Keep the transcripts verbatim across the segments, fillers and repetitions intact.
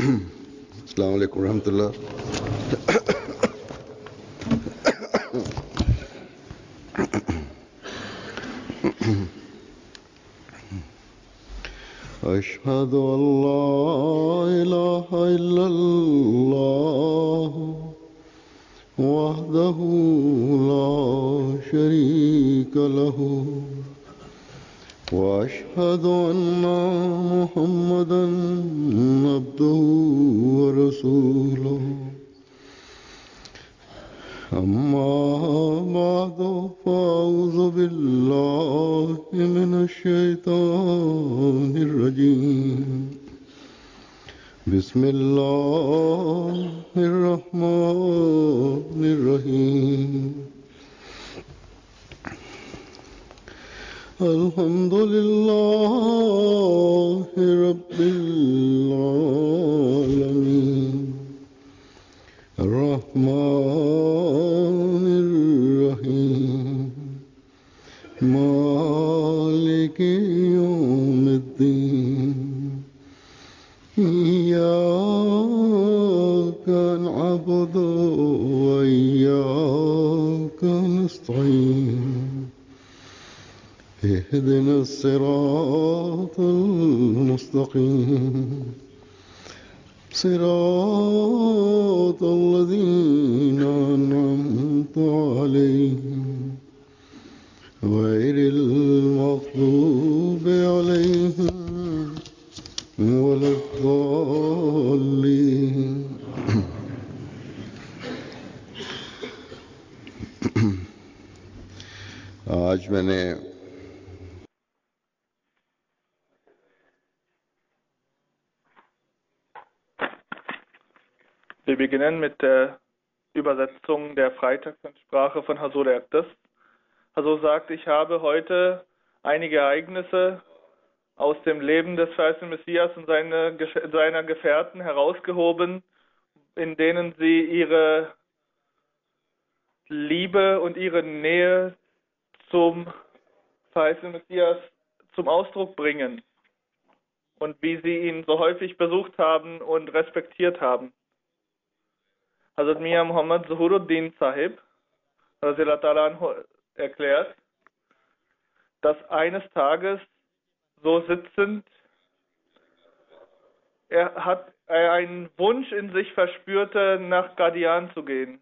अस्सलाम वालेकुम रहमतुल्लाह। अशहदु अल्ला इलाहा इल्लल्लाह वहदहु ला शरीका लहु वअशहदु अन्ना मुहम्मदन अब्दुहु व रसूलुहु। अम्मा बअदु फ़अऊज़ु बिल्लाहि मिनश शैतानिर रजीम। बिस्मिल्लाहिर रहमानिर रहीम। अल्हम्दुलिल्लाहि रब्बिल आलमीन अर्रहमानिर रहीम मालिकि यौमिद्दीन इय्याका नअबुदु व इय्याका नस्तईन اهدنا الصراط المستقيم صراط الذين أنعمت عليهم غير المغضوب عليهم ولا الضالين। आज मैंने Wir beginnen mit der Übersetzung der Freitagsansprache von Hazur Erdes. Hazur sagt, ich habe heute einige Ereignisse aus dem Leben des verheißenen Messias und seine, seiner Gefährten herausgehoben, in denen sie ihre Liebe und ihre Nähe zum verheißenen Messias zum Ausdruck bringen und wie sie ihn so häufig besucht haben und respektiert haben. Hazrat Mian Muhammad Zuhuruddin Sahib erklärt, dass eines Tages so sitzend er hat einen Wunsch in sich verspürte, nach Qadian zu gehen.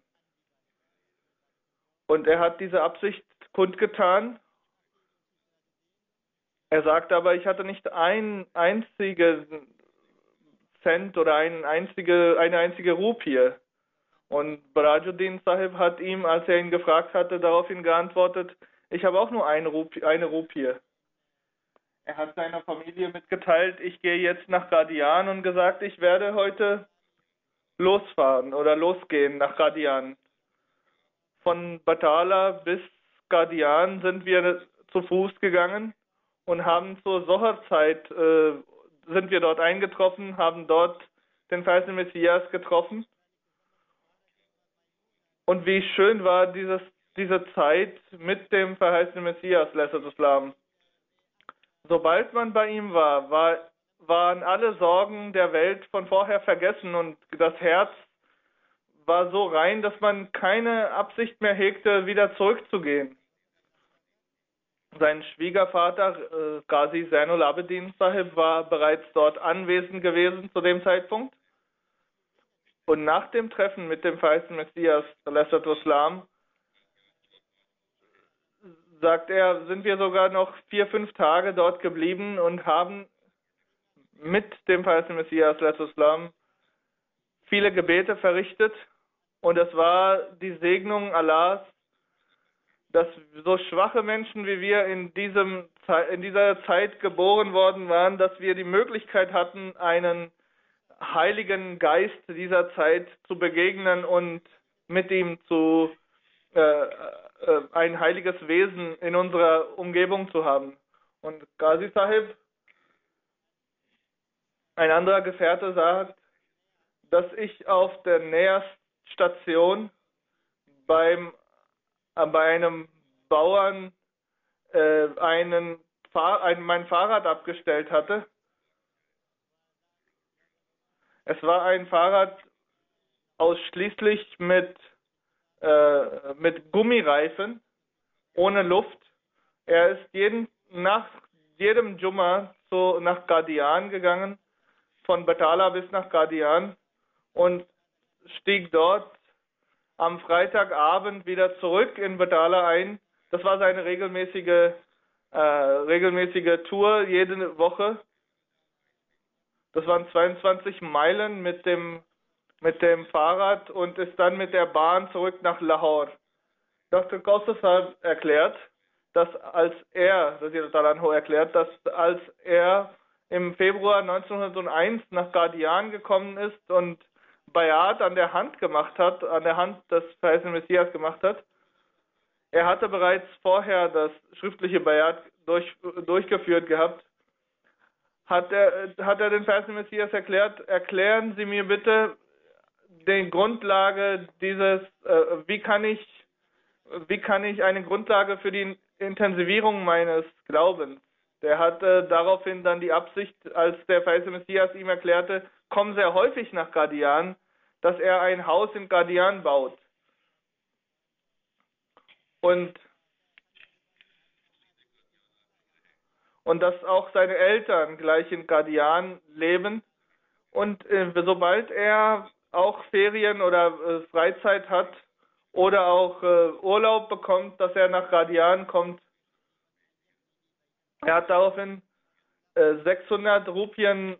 Und er hat diese Absicht kundgetan. Er sagt aber, ich hatte nicht einen einzigen Cent oder ein einzige, eine einzige Rupie. Und Barajuddin Sahib hat ihm, als er ihn gefragt hatte, daraufhin geantwortet, ich habe auch nur eine Rupie. Eine Rupie. Er hat seiner Familie mitgeteilt, ich gehe jetzt nach Qadian und gesagt, ich werde heute losfahren oder losgehen nach Qadian. Von Batala bis Qadian sind wir zu Fuß gegangen und haben zur Sohrzeit äh, sind wir dort eingetroffen, haben dort den verheißenen Messias getroffen. Und wie schön war dieses, diese Zeit mit dem verheißenen Messias, Lesser Islam. Sobald man bei ihm war, war, waren alle Sorgen der Welt von vorher vergessen und das Herz war so rein, dass man keine Absicht mehr hegte, wieder zurückzugehen. Sein Schwiegervater, äh, Qazi Zainul Abidin Sahib, war bereits dort anwesend gewesen zu dem Zeitpunkt. Und nach dem Treffen mit dem verheißenen Messias, Lesser Islam, sagt er, sind wir sogar noch vier, fünf Tage dort geblieben und haben mit dem verheißenen Messias, Lesser Islam, viele Gebete verrichtet. Und es war die Segnung Allahs, dass so schwache Menschen wie wir in, diesem, in dieser Zeit geboren worden waren, dass wir die Möglichkeit hatten, einen Heiligen Geist dieser Zeit zu begegnen und mit ihm zu äh, äh, ein heiliges Wesen in unserer Umgebung zu haben. Und Qazi Sahib, ein anderer Gefährte, sagt, dass ich auf der Näherstation beim äh, bei einem Bauern äh, einen Fahr ein, mein Fahrrad abgestellt hatte. Es war ein Fahrrad ausschließlich mit, äh, mit Gummireifen, ohne Luft. Er ist jeden, nach jedem Jumma so nach Qadian gegangen, von Batala bis nach Qadian, und stieg dort am Freitagabend wieder zurück in Batala ein. Das war seine regelmäßige, äh, regelmäßige Tour jede Woche. Das waren zweiundzwanzig Meilen mit dem, mit dem Fahrrad und ist dann mit der Bahn zurück nach Lahore. Doktor Kostas hat erklärt, dass als er, Radhiyallahu erklärt, dass als er im Februar neunzehnhunderteins nach Qadian gekommen ist und Bayat an der Hand gemacht hat, an der Hand des verheißenen Messias gemacht hat, er hatte bereits vorher das schriftliche Bayat durch, durchgeführt gehabt, hat er, hat er den verheißenen Messias erklärt, erklären Sie mir bitte die Grundlage dieses, äh, wie kann ich, wie kann ich eine Grundlage für die Intensivierung meines Glaubens. Der hatte daraufhin dann die Absicht, als der verheißene Messias ihm erklärte, komm sehr häufig nach Qadian, dass er ein Haus in Qadian baut. Und, und dass auch seine Eltern gleich in Qadian leben. Und äh, sobald er auch Ferien oder äh, Freizeit hat oder auch äh, Urlaub bekommt, dass er nach Qadian kommt. Er hat daraufhin äh, sechshundert Rupien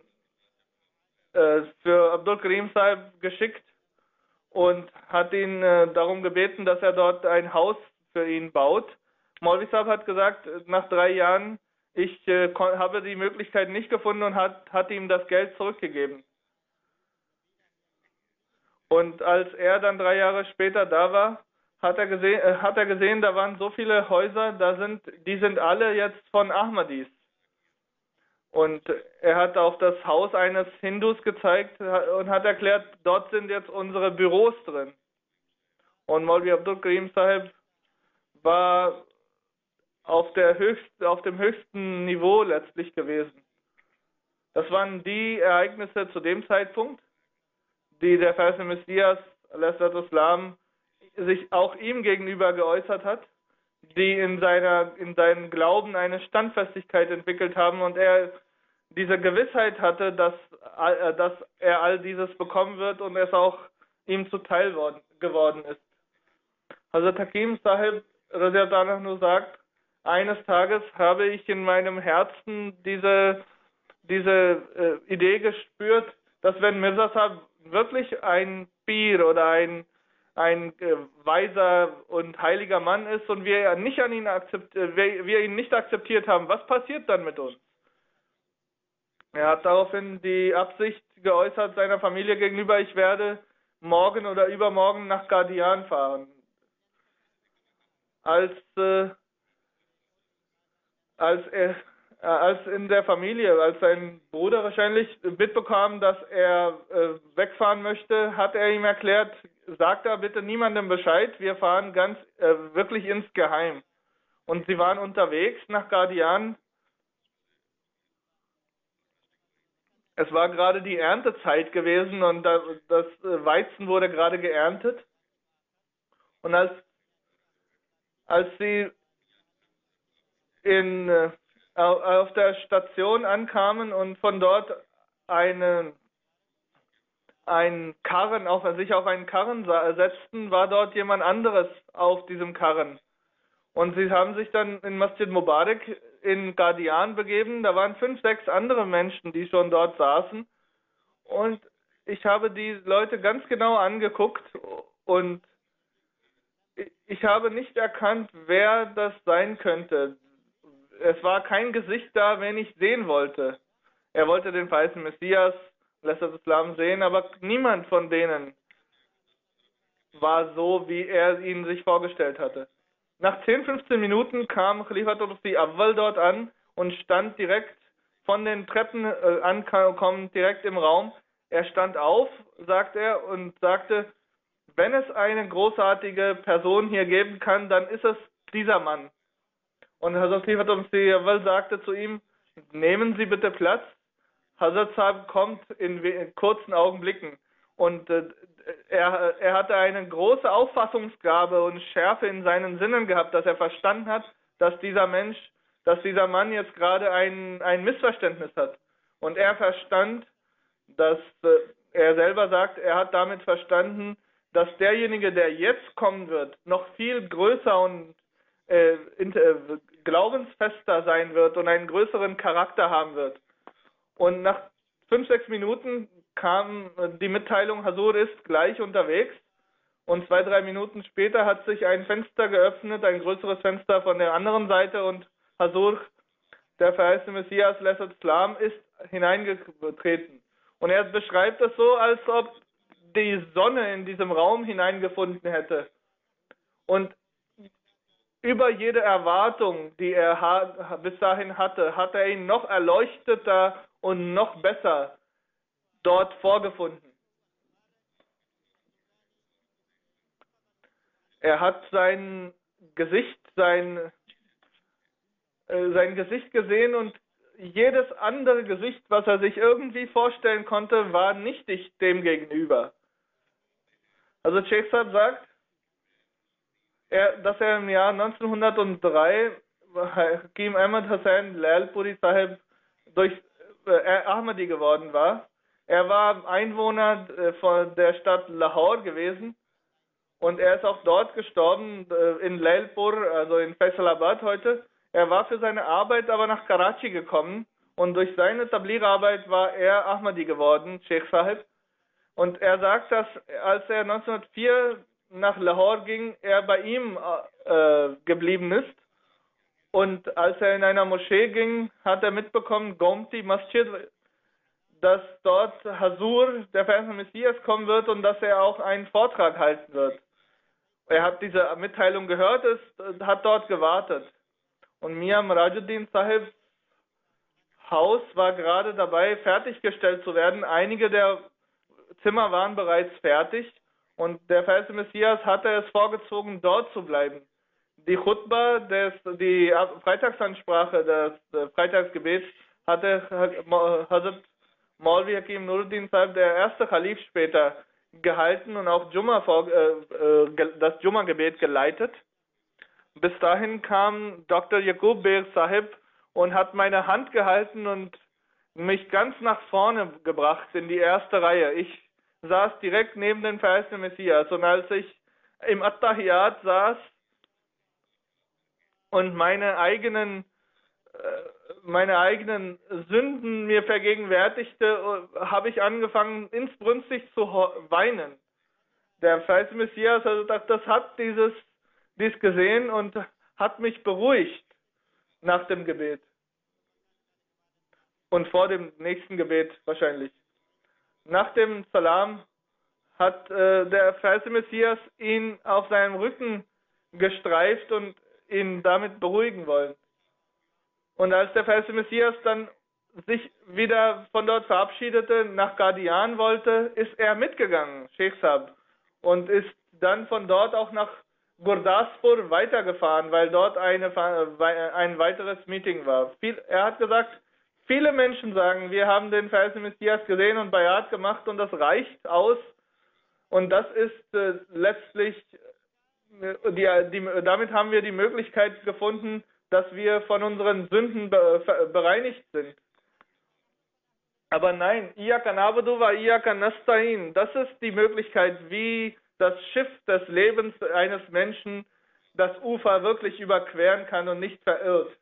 äh, für Abdul Karim Sahib geschickt und hat ihn äh, darum gebeten, dass er dort ein Haus für ihn baut. Maulvi Sahib hat gesagt, nach drei Jahren, ich äh, habe die Möglichkeit nicht gefunden und hat, hat ihm das Geld zurückgegeben. Und als er dann drei Jahre später da war, hat er gesehen, äh, hat er gesehen, da waren so viele Häuser, da sind, die sind alle jetzt von Ahmadis. Und er hat auf das Haus eines Hindus gezeigt und hat erklärt, dort sind jetzt unsere Büros drin. Und Maulvi Abdul Karim Sahib war auf, der höchst, auf dem höchsten Niveau letztlich gewesen. Das waren die Ereignisse zu dem Zeitpunkt, die der verheißene Messias al-Islam sich auch ihm gegenüber geäußert hat, die in seiner in seinem Glauben eine Standfestigkeit entwickelt haben und er diese Gewissheit hatte, dass, äh, dass er all dieses bekommen wird und es auch ihm zuteil worden, geworden ist. Hazrat Hakim Sahib radhiyallahu anhu sagt, eines Tages habe ich in meinem Herzen diese, diese äh, Idee gespürt, dass wenn Mirza Sahib wirklich ein Pir oder ein ein äh, weiser und heiliger Mann ist und wir nicht an ihn akzept, äh, wir, wir ihn nicht akzeptiert haben, was passiert dann mit uns? Er hat daraufhin die Absicht geäußert seiner Familie gegenüber, ich werde morgen oder übermorgen nach Qadian fahren. Als äh, als er äh, als in der Familie, als sein Bruder wahrscheinlich mitbekam, dass er äh, wegfahren möchte, hat er ihm erklärt, sagt da bitte niemandem Bescheid, wir fahren ganz äh, wirklich insgeheim. Und sie waren unterwegs nach Qadian. Es war gerade die Erntezeit gewesen und das, das Weizen wurde gerade geerntet. Und als, als sie in, äh, auf der Station ankamen und von dort eine ein Karren, auf, sich auf einen Karren setzten, war dort jemand anderes auf diesem Karren. Und sie haben sich dann in Masjid Mubarak in Qadian begeben. Da waren fünf, sechs andere Menschen, die schon dort saßen. Und ich habe die Leute ganz genau angeguckt und ich habe nicht erkannt, wer das sein könnte. Es war kein Gesicht da, wen ich sehen wollte. Er wollte den verheißenen Messias lässt das Islam sehen, aber niemand von denen war so, wie er ihn sich vorgestellt hatte. Nach zehn, fünfzehn Minuten kam Khalifatul Masih Awwal dort an und stand direkt von den Treppen äh, ankommen, direkt im Raum. Er stand auf, sagt er, und sagte, wenn es eine großartige Person hier geben kann, dann ist es dieser Mann. Und Hazrat Khalifatul Masih Awwal sagte zu ihm, nehmen Sie bitte Platz. Hazrat Sahib kommt in, in kurzen Augenblicken und äh, er, er hatte eine große Auffassungsgabe und Schärfe in seinen Sinnen gehabt, dass er verstanden hat, dass dieser Mensch, dass dieser Mann jetzt gerade ein, ein Missverständnis hat. Und er verstand, dass äh, er selber sagt, er hat damit verstanden, dass derjenige, der jetzt kommen wird, noch viel größer und äh, in, äh, glaubensfester sein wird und einen größeren Charakter haben wird. Und nach fünf, sechs Minuten kam die Mitteilung, Hazur ist gleich unterwegs. Und zwei, drei Minuten später hat sich ein Fenster geöffnet, ein größeres Fenster von der anderen Seite, und Hazur, der verheißene Messias, Lesat Islam, ist hineingetreten. Und er beschreibt es so, als ob die Sonne in diesem Raum hineingefunden hätte. Und über jede Erwartung, die er bis dahin hatte, hat er ihn noch erleuchteter und noch besser dort vorgefunden. Er hat sein Gesicht, sein, äh, sein Gesicht gesehen, und jedes andere Gesicht, was er sich irgendwie vorstellen konnte, war nichtig dem gegenüber. Also Sheikh Sahib sagt, er, dass er im Jahr neunzehnhundertdrei Hakim Ahmad Hussain Lalpuri Sahib durch äh, Ahmadi geworden war. Er war Einwohner äh, von der Stadt Lahore gewesen, und er ist auch dort gestorben, äh, in Lalpur, also in Faisalabad heute. Er war für seine Arbeit aber nach Karachi gekommen, und durch seine Tabligh-Arbeit war er Ahmadi geworden, Sheikh Sahib. Und er sagt, dass als er neunzehnhundertvier nach Lahore ging, er bei ihm äh, geblieben ist. Und als er in einer Moschee ging, hat er mitbekommen, Gomti Masjid, dass dort Hazur, der verheißene Messias, kommen wird und dass er auch einen Vortrag halten wird. Er hat diese Mitteilung gehört, ist, hat dort gewartet. Und Mian Mirajuddin Sahibs Haus war gerade dabei, fertiggestellt zu werden. Einige der Zimmer waren bereits fertig, und der verheißene Messias hatte es vorgezogen, dort zu bleiben. Die Khutbah, des, die Freitagsansprache, das Freitagsgebet, hatte Hazrat Maulvi Hakim Nuruddin Sahib, der erste Khalif, später gehalten und auch Jumma vor, äh, das Jumma-Gebet geleitet. Bis dahin kam Doktor Yaqub Beg Sahib und hat meine Hand gehalten und mich ganz nach vorne gebracht in die erste Reihe. Ich saß direkt neben dem verheißenen Messias, und als ich im At-Tahiyat saß und meine eigenen meine eigenen Sünden mir vergegenwärtigte, habe ich angefangen, insbrünstig zu weinen. Der verheißene Messias, also das hat dieses dies gesehen und hat mich beruhigt nach dem Gebet. Und vor dem nächsten Gebet wahrscheinlich. Nach dem Salam hat äh, der verheißene Messias ihn auf seinem Rücken gestreift und ihn damit beruhigen wollen. Und als der verheißene Messias dann sich wieder von dort verabschiedete, nach Qadian wollte, ist er mitgegangen, Sheikh Sahib, und ist dann von dort auch nach Gurdaspur weitergefahren, weil dort eine, ein weiteres Meeting war. Viel, er hat gesagt, viele Menschen sagen, wir haben den verheißenen Messias gesehen und Bayat gemacht, und das reicht aus. Und das ist äh, letztlich, äh, die, die, damit haben wir die Möglichkeit gefunden, dass wir von unseren Sünden be, bereinigt sind. Aber nein, Iyaka na'budu wa Iyaka nasta'in, das ist die Möglichkeit, wie das Schiff des Lebens eines Menschen das Ufer wirklich überqueren kann und nicht verirrt.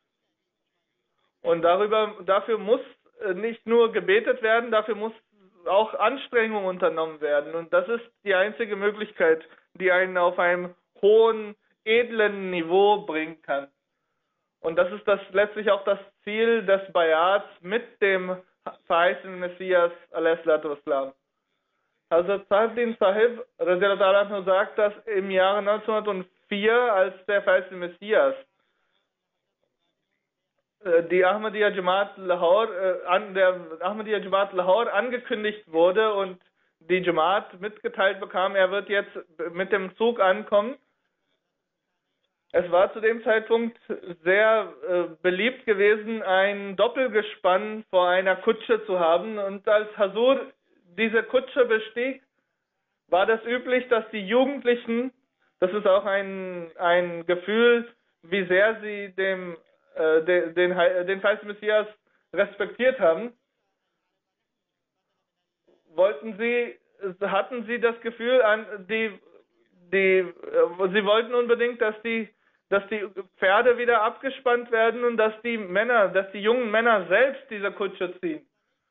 Und darüber, dafür muss nicht nur gebetet werden, dafür muss auch Anstrengung unternommen werden. Und das ist die einzige Möglichkeit, die einen auf einem hohen, edlen Niveau bringen kann. Und das ist das letztlich auch das Ziel des Bayats mit dem verheißenen Messias, alaihi salatu wassalam. Hazrat Sahibdin Sahib radiallahu anhu sagt, dass im Jahre neunzehnhundertvier, als der verheißene Messias die Ahmadiyya Jamaat Lahore, an der Ahmadiyya Jamaat Lahore angekündigt wurde und die Jamaat mitgeteilt bekam, er wird jetzt mit dem Zug ankommen, Es war zu dem Zeitpunkt sehr äh, beliebt gewesen, ein Doppelgespann vor einer Kutsche zu haben. Und als Hazur diese Kutsche bestieg, war das üblich, dass die Jugendlichen, das ist auch ein, ein Gefühl, wie sehr sie dem, äh, de, den, den falschen Messias respektiert haben, wollten sie, hatten sie das Gefühl, an die, die, äh, sie wollten unbedingt, dass die, dass die Pferde wieder abgespannt werden und dass die Männer, dass die jungen Männer selbst diese Kutsche ziehen.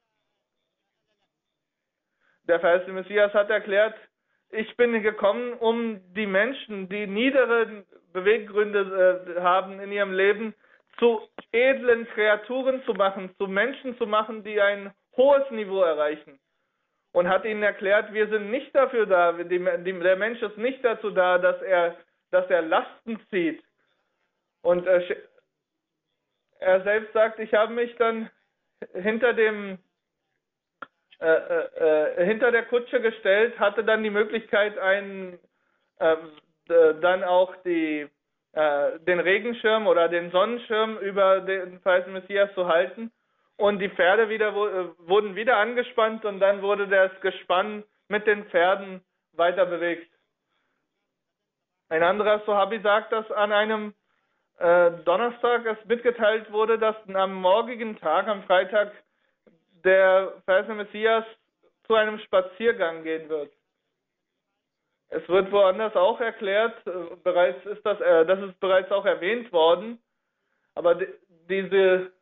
Der falsche Messias hat erklärt, ich bin gekommen, um die Menschen, die niedere Beweggründe äh, haben in ihrem Leben, zu edlen Kreaturen zu machen, zu Menschen zu machen, die ein hohes Niveau erreichen. Und hat ihnen erklärt, wir sind nicht dafür da, die, die, der Mensch ist nicht dazu da, dass er, dass er Lasten zieht. Und äh, er selbst sagt, ich habe mich dann hinter dem Äh, äh, hinter der Kutsche gestellt, hatte dann die Möglichkeit, einen, äh, dann auch die, äh, den Regenschirm oder den Sonnenschirm über den falschen Messias zu halten. Und die Pferde wieder, äh, wurden wieder angespannt und dann wurde das Gespann mit den Pferden weiter bewegt. Ein anderer Sahabi sagt, dass an einem äh, Donnerstag es mitgeteilt wurde, dass am morgigen Tag, am Freitag, der falsche Messias zu einem Spaziergang gehen wird. Es wird woanders auch erklärt, äh, bereits ist das, äh, das ist bereits auch erwähnt worden, aber die, diese,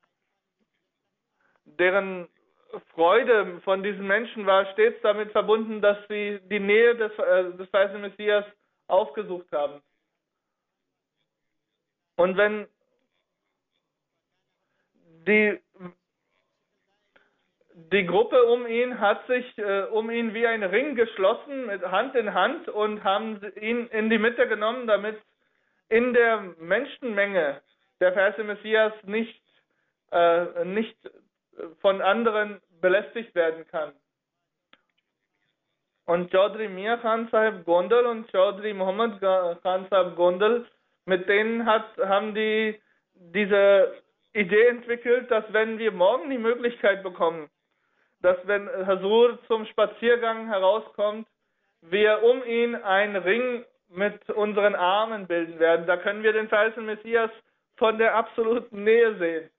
deren Freude von diesen Menschen war stets damit verbunden, dass sie die Nähe des, äh, des falschen Messias aufgesucht haben. Und wenn die Die Gruppe um ihn hat sich äh, um ihn wie ein Ring geschlossen, mit Hand in Hand, und haben ihn in die Mitte genommen, damit in der Menschenmenge der falsche Messias nicht, äh, nicht von anderen belästigt werden kann. Und Chaudhry Mia Khan Sahib Gondal und Chaudhry Muhammad Khan Sahib Gondal, mit denen hat, haben die diese Idee entwickelt, dass wenn wir morgen die Möglichkeit bekommen, dass wenn Hazur zum Spaziergang herauskommt, wir um ihn einen Ring mit unseren Armen bilden werden. Da können wir den falschen Messias von der absoluten Nähe sehen.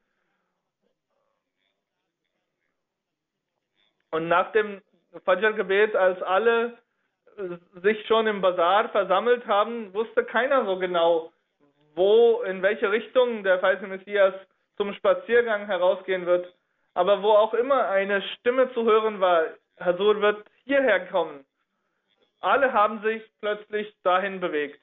Und nach dem Fajr-Gebet, als alle sich schon im Bazar versammelt haben, wusste keiner so genau, wo, in welche Richtung der falsche Messias zum Spaziergang herausgehen wird. Aber wo auch immer eine Stimme zu hören war, Hazur wird hierher kommen. Alle haben sich plötzlich dahin bewegt.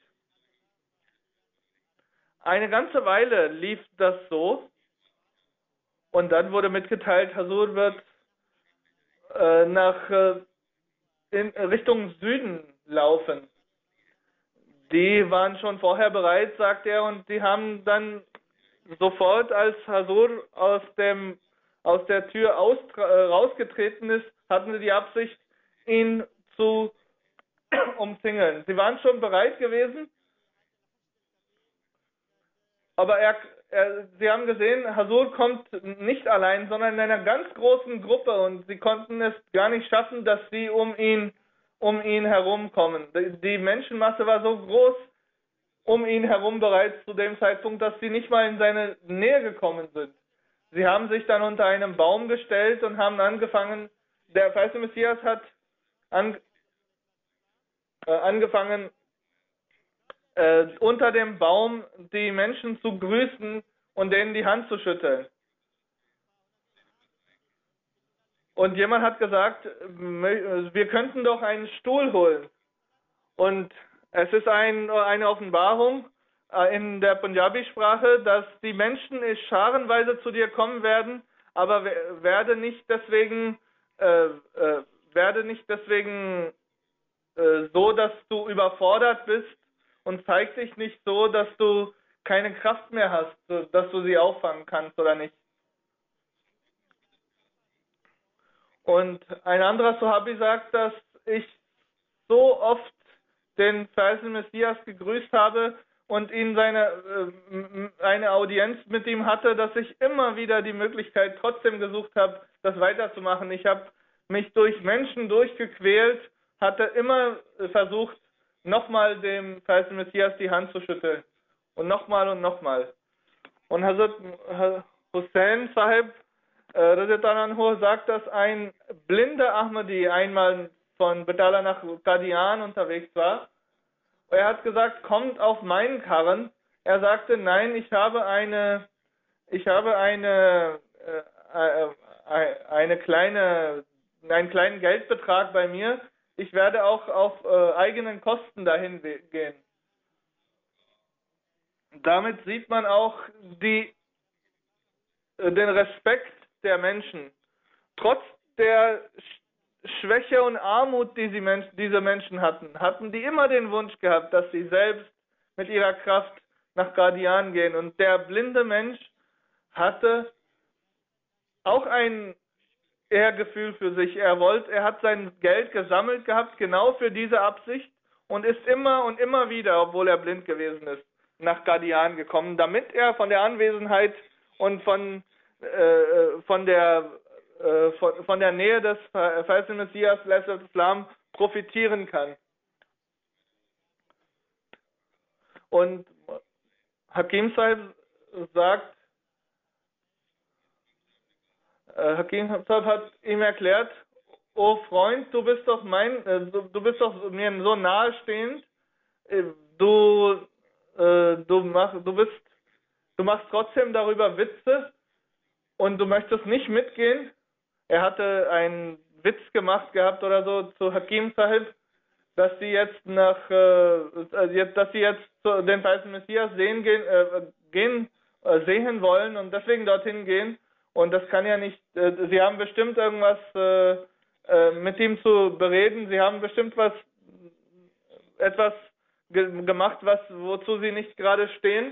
Eine ganze Weile lief das so und dann wurde mitgeteilt, Hazur wird äh, nach äh, in Richtung Süden laufen. Die waren schon vorher bereit, sagt er, und die haben dann sofort, als Hazur aus dem aus der Tür aus, äh, rausgetreten ist, hatten sie die Absicht, ihn zu umzingeln. Sie waren schon bereit gewesen, aber er, er, sie haben gesehen, Hazur kommt nicht allein, sondern in einer ganz großen Gruppe, und sie konnten es gar nicht schaffen, dass sie um ihn, um ihn herumkommen. Die, die Menschenmasse war so groß um ihn herum bereits zu dem Zeitpunkt, dass sie nicht mal in seine Nähe gekommen sind. Sie haben sich dann unter einem Baum gestellt und haben angefangen, der falsche Messias hat an, äh, angefangen, äh, unter dem Baum die Menschen zu grüßen und denen die Hand zu schütteln. Und jemand hat gesagt, wir könnten doch einen Stuhl holen. Und es ist ein, eine Offenbarung in der Punjabi-Sprache, dass die Menschen scharenweise zu dir kommen werden, aber werde nicht deswegen, äh, äh, werde nicht deswegen äh, so, dass du überfordert bist, und zeig dich nicht so, dass du keine Kraft mehr hast, dass du sie auffangen kannst oder nicht. Und ein anderer Sahabi sagt, dass ich so oft den falschen Messias gegrüßt habe und ihn seine, äh, eine Audienz mit ihm hatte, dass ich immer wieder die Möglichkeit trotzdem gesucht habe, das weiterzumachen. Ich habe mich durch Menschen durchgequält, hatte immer versucht, nochmal dem verheißenen Messias die Hand zu schütteln. Und nochmal und nochmal. Und Hazrat Hussein Sahib äh, sagt, dass ein blinder Ahmadi einmal von Batala nach Qadian unterwegs war. Er hat gesagt, kommt auf meinen Karren. Er sagte, nein, ich habe eine, ich habe eine, äh, äh, eine kleine, einen kleinen Geldbetrag bei mir. Ich werde auch auf äh, eigenen Kosten dahin gehen. Damit sieht man auch die, äh, den Respekt der Menschen. Trotz der Schwäche und Armut, die sie Menschen, diese Menschen hatten, hatten die immer den Wunsch gehabt, dass sie selbst mit ihrer Kraft nach Qadian gehen. Und der blinde Mensch hatte auch ein Ehrgefühl für sich. Er wollte, er hat sein Geld gesammelt gehabt, genau für diese Absicht, und ist immer und immer wieder, obwohl er blind gewesen ist, nach Qadian gekommen, damit er von der Anwesenheit und von, äh, von der äh, von, von der Nähe des verheißenen Messias Islam profitieren kann. Und Hakim Sahib sagt, äh, Hakim Sahib hat ihm erklärt, oh Freund, du bist doch mein, äh, du, du bist doch mir so nahestehend, äh, du, äh, du machst, du bist, du machst trotzdem darüber Witze und du möchtest nicht mitgehen. Er hatte einen Witz gemacht gehabt oder so zu Hakim Sahib, dass sie jetzt nach, äh, dass sie jetzt zu den verheißenen Messias sehen gehen, äh, gehen äh, sehen wollen und deswegen dorthin gehen. Und das kann ja nicht. Äh, sie haben bestimmt irgendwas äh, äh, mit ihm zu bereden. Sie haben bestimmt was, etwas ge gemacht, was wozu sie nicht gerade stehen.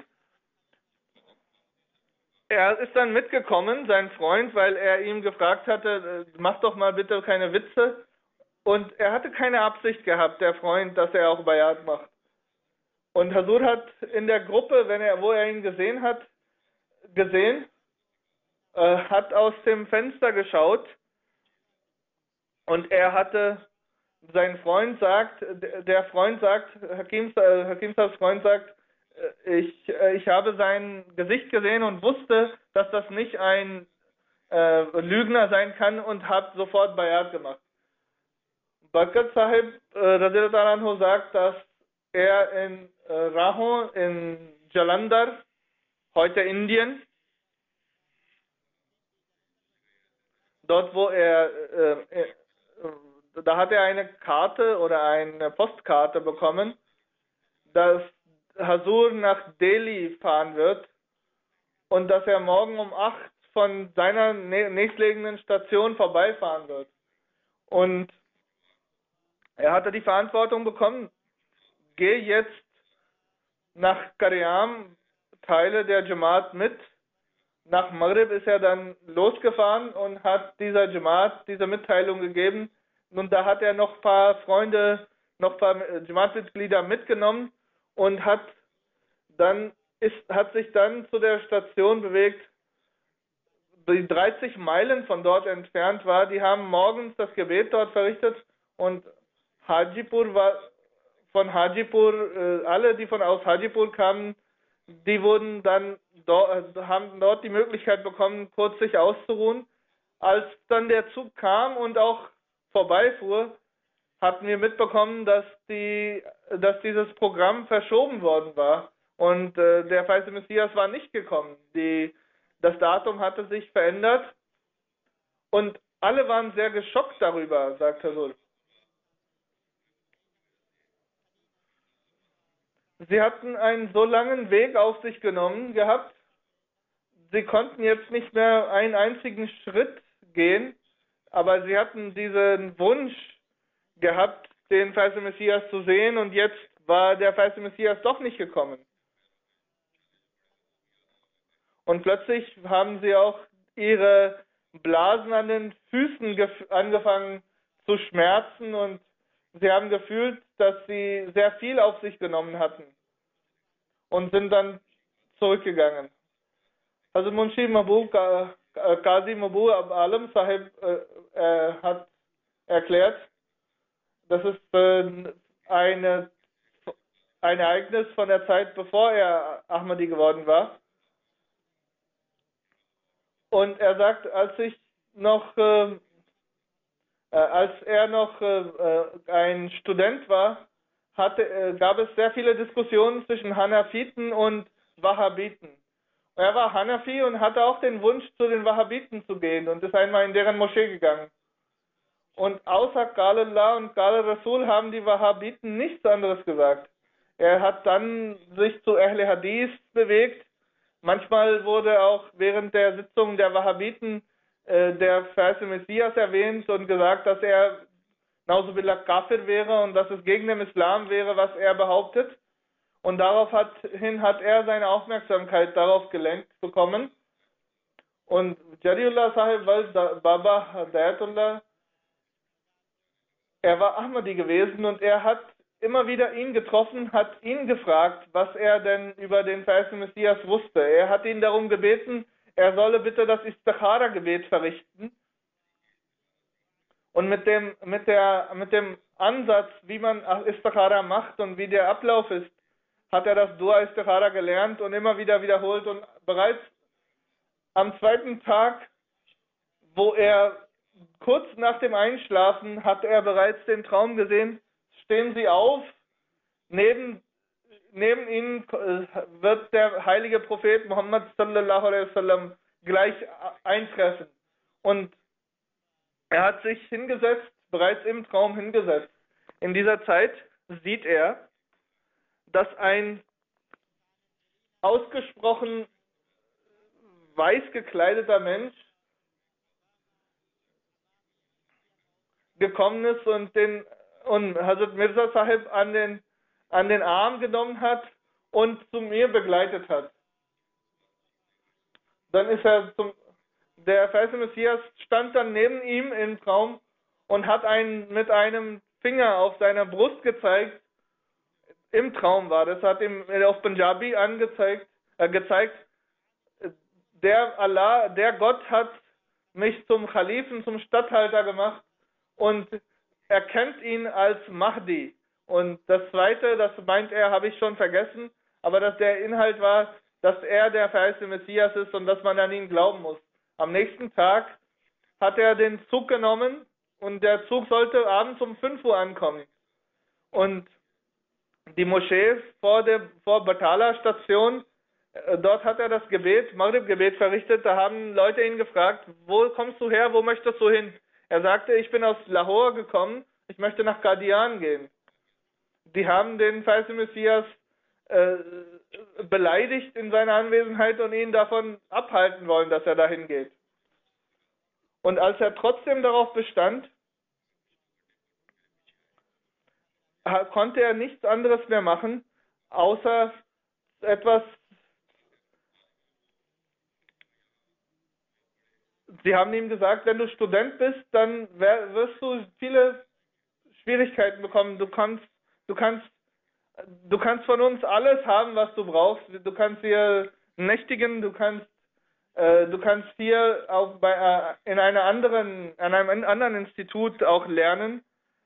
Er ist dann mitgekommen, sein Freund, weil er ihm gefragt hatte, mach doch mal bitte keine Witze. Und er hatte keine Absicht gehabt, der Freund, dass er auch Bayat macht. Und Hazur hat in der Gruppe, wenn er, wo er ihn gesehen hat, gesehen, äh, hat aus dem Fenster geschaut und er hatte, sein Freund sagt, der Freund sagt, Hakim, Hakim Sahibs Freund sagt, Ich, ich habe sein Gesicht gesehen und wusste, dass das nicht ein äh, Lügner sein kann und habe sofort Bayat gemacht. Barkat Sahib äh, sagt, dass er in äh, Rahon in Jalandhar, heute Indien, dort wo er, äh, äh, da hat er eine Karte oder eine Postkarte bekommen, dass Hazur nach Delhi fahren wird und dass er morgen um acht von seiner nächstliegenden Station vorbeifahren wird. Und er hatte die Verantwortung bekommen, geh jetzt nach Qadian, Teile der Jamaat mit. Nach Maghrib ist er dann losgefahren und hat dieser Jamaat diese Mitteilung gegeben. Und da hat er noch ein paar Freunde, noch ein paar Jamaat-Mitglieder mitgenommen und hat dann ist, hat sich dann zu der Station bewegt, die dreißig Meilen von dort entfernt war. Die haben morgens das Gebet dort verrichtet und Hajipur war von Hajipur, äh, alle, die von aus Hajipur kamen, die wurden dann dort, haben dort die Möglichkeit bekommen, kurz sich auszuruhen. Als dann der Zug kam und auch vorbeifuhr, hatten wir mitbekommen, dass die, dass dieses Programm verschoben worden war und äh, der verheißene Messias war nicht gekommen. Die, das Datum hatte sich verändert und alle waren sehr geschockt darüber, sagt Hazur. Sie hatten einen so langen Weg auf sich genommen gehabt, sie konnten jetzt nicht mehr einen einzigen Schritt gehen, aber sie hatten diesen Wunsch gehabt, den verheißenen Messias zu sehen, und jetzt war der verheißene Messias doch nicht gekommen. Und plötzlich haben sie auch ihre Blasen an den Füßen angefangen zu schmerzen und sie haben gefühlt, dass sie sehr viel auf sich genommen hatten. und sind dann zurückgegangen. Also Munshi Mahbub, Qazi Mahbub Alam Sahib äh, hat erklärt, das ist äh, eine, ein Ereignis von der Zeit, bevor er Ahmadi geworden war. Und er sagt, als ich noch, äh, äh, als er noch äh, ein Student war, hatte, äh, gab es sehr viele Diskussionen zwischen Hanafiten und Wahhabiten. Er war Hanafi und hatte auch den Wunsch, zu den Wahhabiten zu gehen und ist einmal in deren Moschee gegangen. Und außer Qala Allah und Qala Rasul haben die Wahhabiten nichts anderes gesagt. Er hat dann sich zu Ahle Hadith bewegt. Manchmal wurde auch während der Sitzung der Wahhabiten äh, der Vers im Messias erwähnt und gesagt, dass er Nauzubillah Kafir wäre und dass es gegen den Islam wäre, was er behauptet. Und daraufhin hat er seine Aufmerksamkeit darauf gelenkt bekommen. Und Jariullah Sahib Wal Baba Hidayatullah, er war Ahmadi gewesen und er hat immer wieder ihn getroffen, hat ihn gefragt, was er denn über den verheißenen Messias wusste. Er hat ihn darum gebeten, er solle bitte das Istikhara-Gebet verrichten. Und mit dem, mit, der, mit dem Ansatz, wie man Istikhara macht und wie der Ablauf ist, hat er das Dua Istikhara gelernt und immer wieder wiederholt. Und bereits am zweiten Tag, wo er kurz nach dem Einschlafen, hat er bereits den Traum gesehen, stehen Sie auf, neben, neben Ihnen wird der heilige Prophet Muhammad sallallahu alaihi wasallam gleich eintreffen. Und er hat sich hingesetzt, bereits im Traum hingesetzt. In dieser Zeit sieht er, dass ein ausgesprochen weiß gekleideter Mensch gekommen ist und den und Hazrat Mirza Sahib an den, an den Arm genommen hat und zu mir begleitet hat. Dann ist er zum, der verheißene Messias stand dann neben ihm im Traum und hat einen, mit einem Finger auf seiner Brust gezeigt. Im Traum war das, hat ihm auf Punjabi angezeigt, äh, gezeigt, der Allah, der Gott hat mich zum Khalifen, zum Statthalter gemacht und erkennt ihn als Mahdi. Und das zweite, das meint er, habe ich schon vergessen, aber dass der Inhalt war, dass er der verheißene Messias ist und dass man an ihn glauben muss. Am nächsten Tag hat er den Zug genommen und der Zug sollte abends um fünf Uhr ankommen. Und die Moschee vor der vor Batala Station, äh, dort hat er das Gebet, Maghrib-Gebet verrichtet. Da haben Leute ihn gefragt, wo kommst du her, wo möchtest du hin? Er sagte, ich bin aus Lahore gekommen, ich möchte nach Qadian gehen. Die haben den verheißenen Messias äh, beleidigt in seiner Anwesenheit und ihn davon abhalten wollen, dass er dahin geht. Und als er trotzdem darauf bestand, konnte er nichts anderes mehr machen, außer etwas. Sie haben ihm gesagt, wenn du Student bist, dann wirst du viele Schwierigkeiten bekommen. Du kannst, du kannst, du kannst von uns alles haben, was du brauchst. Du kannst hier nächtigen, du kannst, äh, du kannst hier auch bei äh, in einer anderen, an einem anderen Institut auch lernen.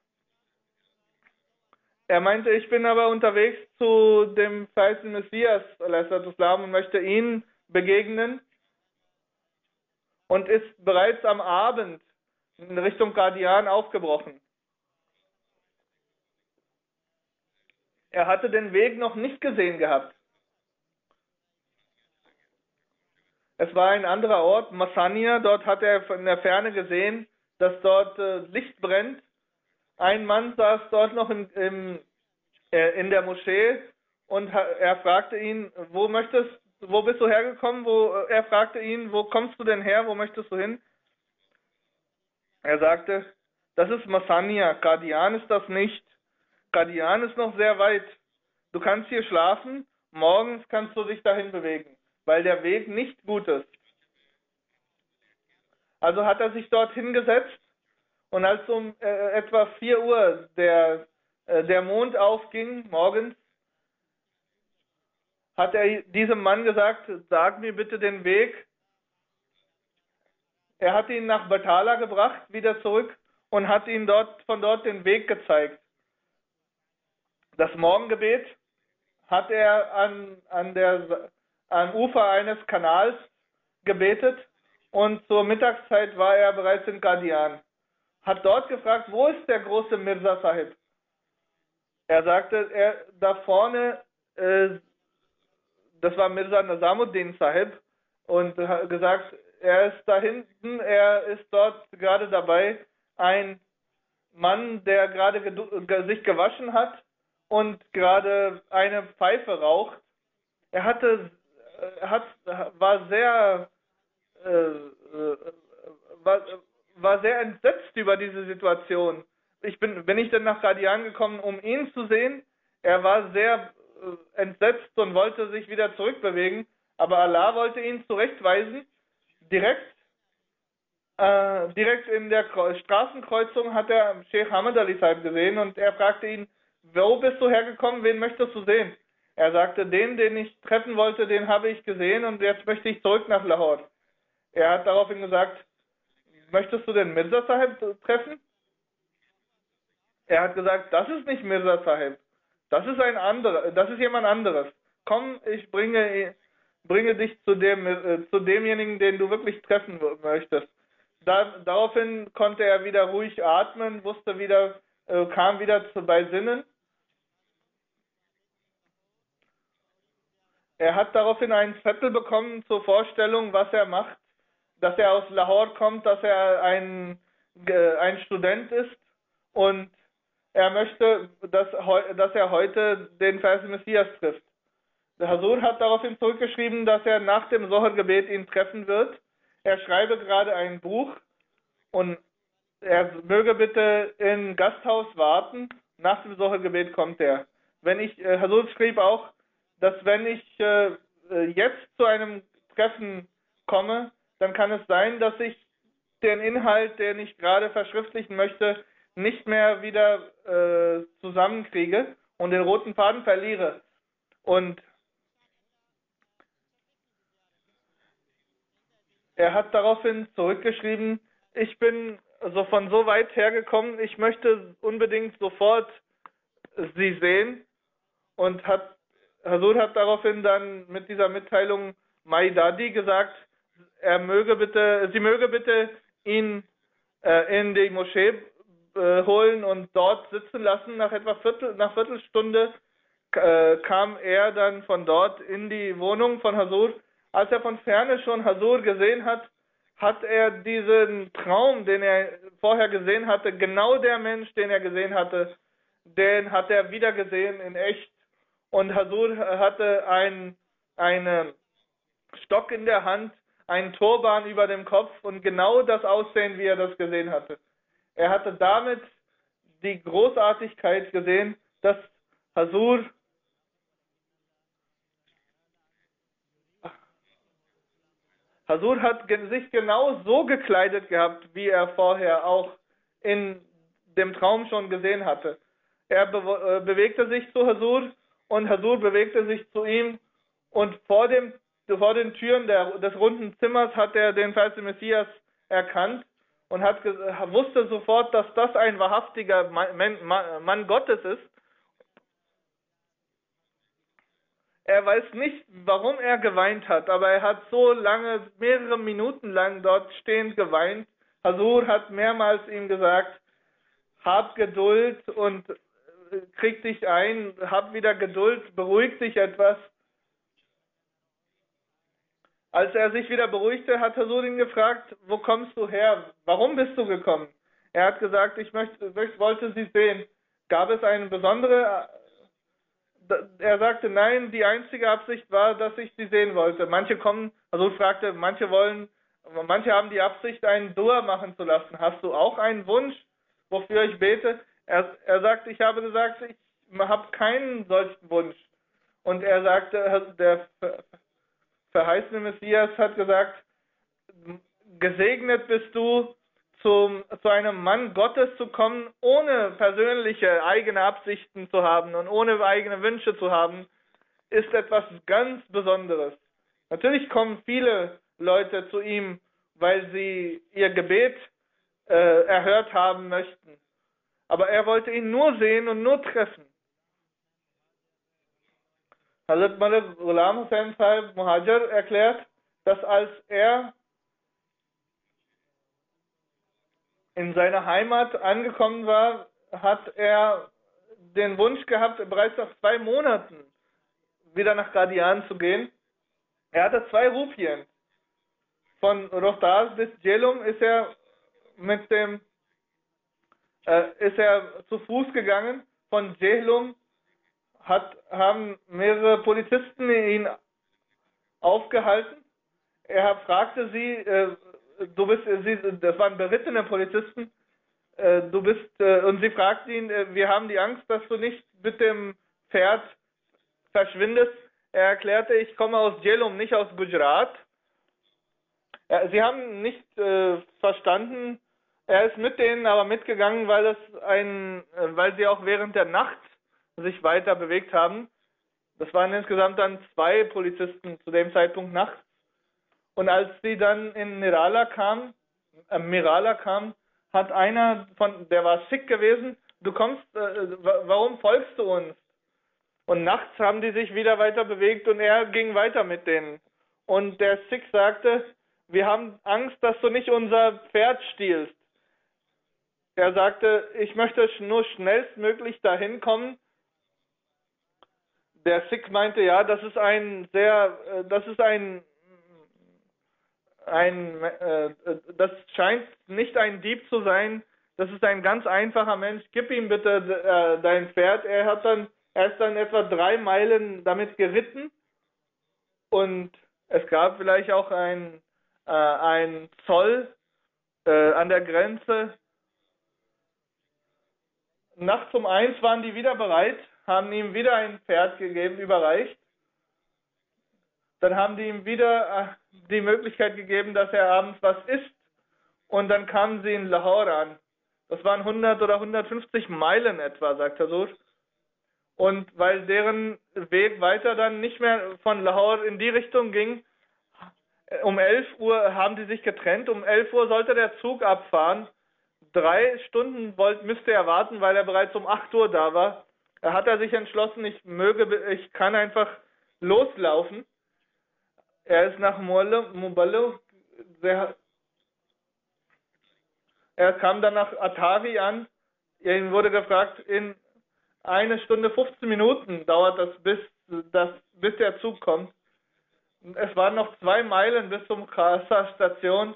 Er meinte, ich bin aber unterwegs zu dem verheißenen Messias und möchte ihn begegnen und ist bereits am Abend in Richtung Qadian aufgebrochen. Er hatte den Weg noch nicht gesehen gehabt. Es war ein anderer Ort, Masania, dort hat er von der Ferne gesehen, dass dort äh, Licht brennt. Ein Mann saß dort noch in, im, äh, in der Moschee und er fragte ihn, wo möchtest, wo bist du hergekommen? Wo, er fragte ihn, wo kommst du denn her? Wo möchtest du hin? Er sagte, das ist Masania, Qadian ist das nicht. Qadian ist noch sehr weit. Du kannst hier schlafen, morgens kannst du dich dahin bewegen, weil der Weg nicht gut ist. Also hat er sich dort hingesetzt. Und als um äh, etwa vier Uhr der, äh, der Mond aufging, morgens, hat er diesem Mann gesagt, sag mir bitte den Weg. Er hat ihn nach Batala gebracht, wieder zurück, und hat ihm dort, von dort den Weg gezeigt. Das Morgengebet hat er an, an der, am Ufer eines Kanals gebetet, und zur Mittagszeit war er bereits in Qadian. Hat dort gefragt, wo ist der große Mirza Sahib? Er sagte, er da vorne, äh, das war Mirza Nazamuddin Sahib, und hat gesagt, er ist da hinten, er ist dort gerade dabei, ein Mann, der gerade ge sich gewaschen hat und gerade eine Pfeife raucht. Er hatte, er hat, war sehr, äh, war, war sehr entsetzt über diese Situation. Ich bin, bin ich dann nach Qadian gekommen, um ihn zu sehen. Er war sehr äh, entsetzt und wollte sich wieder zurückbewegen, aber Allah wollte ihn zurechtweisen. Direkt, äh, direkt in der Straßenkreuzung hat er Sheikh Hamad Ali Sahib gesehen, und er fragte ihn, wo bist du hergekommen, wen möchtest du sehen? Er sagte, den, den ich treffen wollte, den habe ich gesehen, und jetzt möchte ich zurück nach Lahore. Er hat daraufhin gesagt, möchtest du den Mirza Sahib treffen? Er hat gesagt, das ist nicht Mirza Sahib, das ist ein anderer, das ist jemand anderes. Komm, ich bringe, bringe dich zu dem, äh, zu demjenigen, den du wirklich treffen möchtest. Da, daraufhin konnte er wieder ruhig atmen, wusste wieder, äh, kam wieder zu, bei Sinnen. Er hat daraufhin einen Zettel bekommen zur Vorstellung, was er macht, dass er aus Lahore kommt, dass er ein, äh, ein Student ist, und er möchte, dass, dass er heute den Vers Messias trifft. Der Hazur hat daraufhin zurückgeschrieben, dass er nach dem Zohar-Gebet ihn treffen wird. Er schreibe gerade ein Buch, und er möge bitte im Gasthaus warten. Nach dem Zohar-Gebet kommt er. Wenn ich, äh, Hazur schrieb auch, dass wenn ich äh, jetzt zu einem Treffen komme, dann kann es sein, dass ich den Inhalt, den ich gerade verschriftlichen möchte, nicht mehr wieder äh, zusammenkriege und den roten Faden verliere. Und er hat daraufhin zurückgeschrieben, ich bin so von so weit hergekommen, ich möchte unbedingt sofort sie sehen, und hat, Hazur hat daraufhin dann mit dieser Mitteilung Mai Dadi gesagt, er möge bitte, sie möge bitte ihn äh, in die Moschee äh, holen und dort sitzen lassen. Nach etwa Viertel, nach Viertelstunde äh, kam er dann von dort in die Wohnung von Hazur. Als er von Ferne schon Hazur gesehen hat, hat er diesen Traum, den er vorher gesehen hatte, genau der Mensch, den er gesehen hatte, den hat er wieder gesehen in echt. Und Hazur hatte ein, einen Stock in der Hand, einen Turban über dem Kopf und genau das Aussehen, wie er das gesehen hatte. Er hatte damit die Großartigkeit gesehen, dass Hazur Hazur hat sich genau so gekleidet gehabt, wie er vorher auch in dem Traum schon gesehen hatte. Er be äh, bewegte sich zu Hazur, und Hazur bewegte sich zu ihm, und vor, dem, vor den Türen der, des runden Zimmers hat er den falschen Messias erkannt und hat, wusste sofort, dass das ein wahrhaftiger Mann, Mann, Mann Gottes ist. Er weiß nicht, warum er geweint hat, aber er hat so lange, mehrere Minuten lang dort stehend geweint. Hazur hat mehrmals ihm gesagt, hab Geduld und krieg dich ein, hab wieder Geduld, beruhig dich etwas. Als er sich wieder beruhigte, hat Hazur ihn gefragt, wo kommst du her? Warum bist du gekommen? Er hat gesagt, ich möchte, wollte sie sehen. Gab es eine besondere... Er sagte, nein, die einzige Absicht war, dass ich sie sehen wollte. Manche kommen, also fragte, manche wollen, manche haben die Absicht, einen Dua machen zu lassen. Hast du auch einen Wunsch, wofür ich bete? Er, er sagte, ich habe gesagt, ich habe keinen solchen Wunsch. Und er sagte, der verheißene Messias hat gesagt, gesegnet bist du, Zum, zu einem Mann Gottes zu kommen, ohne persönliche eigene Absichten zu haben und ohne eigene Wünsche zu haben. ist etwas ganz Besonderes. Natürlich kommen viele Leute zu ihm, weil sie ihr Gebet äh, erhört haben möchten. Aber er wollte ihn nur sehen und nur treffen. Hazrat Malik Ghulam Hussain Sahib Muhajir erklärt, dass als er in seiner Heimat angekommen war, hat er den Wunsch gehabt, bereits nach zwei Monaten wieder nach Qadian zu gehen. Er hatte zwei Rupien. Von Rohtas bis Jhelum ist er mit dem äh, ist er zu Fuß gegangen. Von Jhelum hat haben mehrere Polizisten ihn aufgehalten. Er fragte sie, äh, du bist, sie, das waren berittene Polizisten, äh, du bist, äh, und sie fragten ihn, äh, wir haben die Angst, dass du nicht mit dem Pferd verschwindest. Er erklärte, ich komme aus Jhelum, nicht aus Gujarat. Er, sie haben nicht äh, verstanden, er ist mit denen aber mitgegangen, weil es ein, äh, weil sie auch während der Nacht sich weiter bewegt haben. Das waren insgesamt dann zwei Polizisten zu dem Zeitpunkt nachts. Und als sie dann in Nirala kamen, äh, Mirala kamen, hat einer von, der war Sikh gewesen, du kommst, äh, warum folgst du uns? Und nachts haben die sich wieder weiter bewegt und er ging weiter mit denen. Und der Sikh sagte, wir haben Angst, dass du nicht unser Pferd stiehlst. Er sagte, ich möchte nur schnellstmöglich dahin kommen. Der Sikh meinte, ja, das ist ein sehr, äh, das ist ein Ein, äh, das scheint nicht ein Dieb zu sein, das ist ein ganz einfacher Mensch, gib ihm bitte äh, dein Pferd. Er hat dann, er ist dann etwa drei Meilen damit geritten und es gab vielleicht auch ein, äh, ein Zoll äh, an der Grenze. Nachts um eins waren die wieder bereit, haben ihm wieder ein Pferd gegeben, überreicht. Dann haben die ihm wieder die Möglichkeit gegeben, dass er abends was isst. Und dann kamen sie in Lahore an. Das waren hundert oder hundertfünfzig Meilen etwa, sagt er so. Und weil deren Weg weiter dann nicht mehr von Lahore in die Richtung ging, um elf Uhr haben die sich getrennt. Um elf Uhr sollte der Zug abfahren. Drei Stunden wollte, müsste er warten, weil er bereits um acht Uhr da war. Da hat er sich entschlossen, ich möge, ich kann einfach loslaufen. Er ist nach Muballo, er kam dann nach Atavi an, ihm wurde gefragt, in eine Stunde fünfzehn Minuten dauert das, bis, das, bis der Zug kommt. Es waren noch zwei Meilen bis zum Khasa Station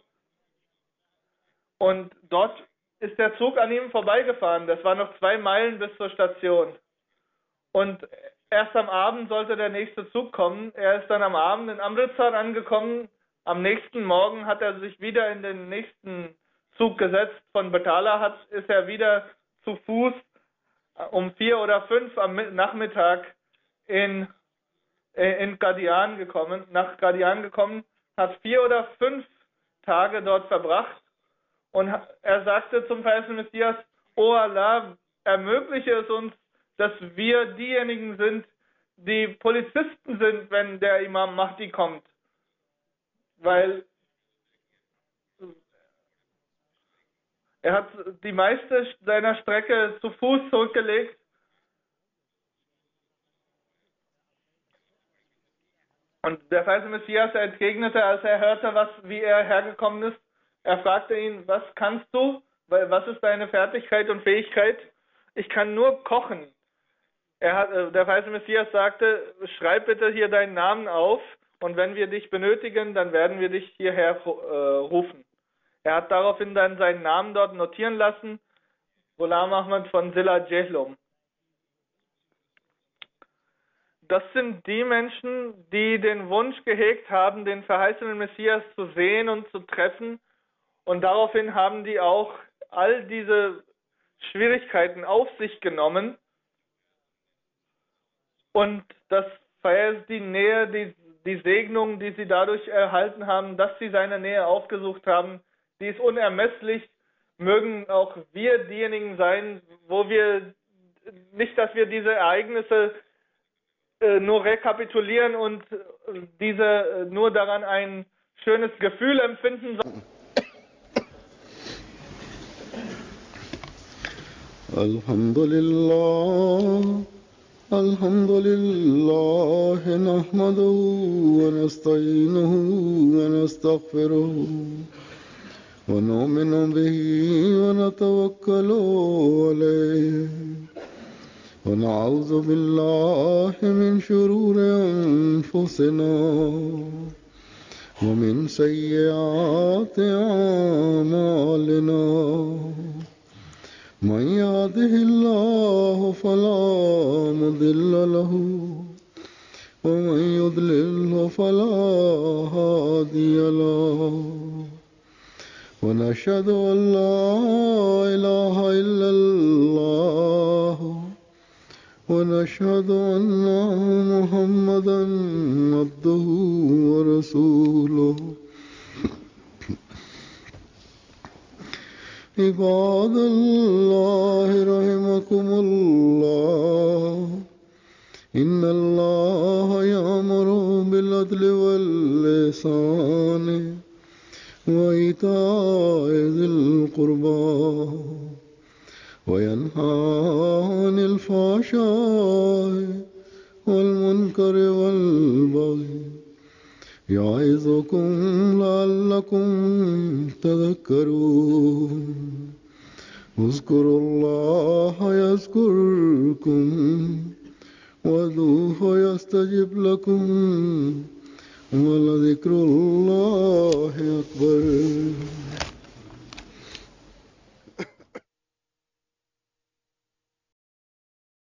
und dort ist der Zug an ihm vorbeigefahren. Das waren noch zwei Meilen bis zur Station. Und erst am Abend sollte der nächste Zug kommen. Er ist dann am Abend in Amritsar angekommen. Am nächsten Morgen hat er sich wieder in den nächsten Zug gesetzt. Von Batala hat, ist er wieder zu Fuß um vier oder fünf am Nachmittag in, in Qadian gekommen, nach Qadian gekommen, hat vier oder fünf Tage dort verbracht. Und er sagte zum verheißenen Messias, O Allah, ermögliche es uns, dass wir diejenigen sind, die Polizisten sind, wenn der Imam Mahdi kommt. Weil er hat die meiste seiner Strecke zu Fuß zurückgelegt. Und der verheißene Messias entgegnete, als er hörte, was, wie er hergekommen ist. Er fragte ihn, was kannst du? Was ist deine Fertigkeit und Fähigkeit? Ich kann nur kochen. Er hat, der verheißene Messias sagte, schreib bitte hier deinen Namen auf und wenn wir dich benötigen, dann werden wir dich hierher äh, rufen. Er hat daraufhin dann seinen Namen dort notieren lassen, Ghulam Ahmad von Zilla Jhelum. Das sind die Menschen, die den Wunsch gehegt haben, den verheißenen Messias zu sehen und zu treffen, und daraufhin haben die auch all diese Schwierigkeiten auf sich genommen. Und das verheißt die Nähe, die, die Segnung, die sie dadurch erhalten haben, dass sie seine Nähe aufgesucht haben, die ist unermesslich. Mögen auch wir diejenigen sein, wo wir, nicht, dass wir diese Ereignisse äh, nur rekapitulieren und äh, diese äh, nur daran ein schönes Gefühl empfinden, sondern الحمد لله الحمد لله نحمده ونستعينه ونستغفره ونؤمن به ونتوكل عليه ونعوذ بالله من شرور أنفسنا ومن سيئات أعمالنا من يهده الله فلا مضل له ومن يضلل فلا هادي له ونشهد أن لا إله إلا الله ونشهد أن محمدا عبده ورسوله عباد الله رحمكم الله إن الله يأمر بالعدل والإحسان وإيتاء ذي القربى وينهى عن الفحشاء والمنكر والبغي يعظكم لعلكم تذكرون اذكروا الله يذكركم وادعوه يستجب لكم ولذكر الله أكبر.